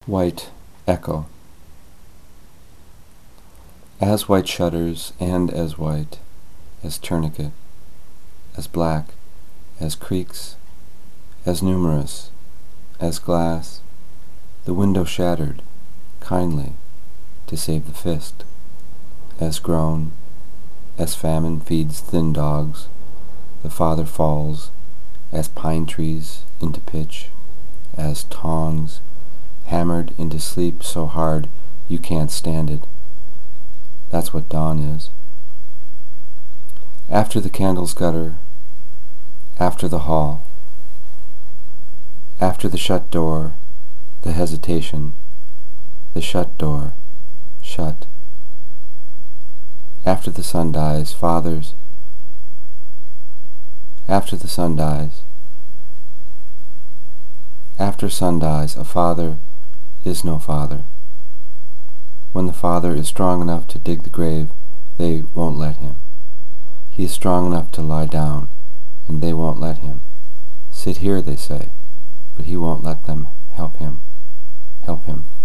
White Echo. As white shutters, and as white as tourniquet, as black as creeks, as numerous as glass, the window shattered, kindly, to save the fist, as grown, as famine feeds thin dogs, the father falls, as pine trees into pitch, as tongs, hammered into sleep so hard you can't stand it. That's what dawn is. After the candles gutter, after the hall, after the shut door, the hesitation, the shut door, shut. After the sun dies, fathers, after the sun dies, after sun dies, a father is no father. When the father is strong enough to dig the grave, they won't let him. He is strong enough to lie down, and they won't let him. Sit here, they say, but he won't let them help him. Help him.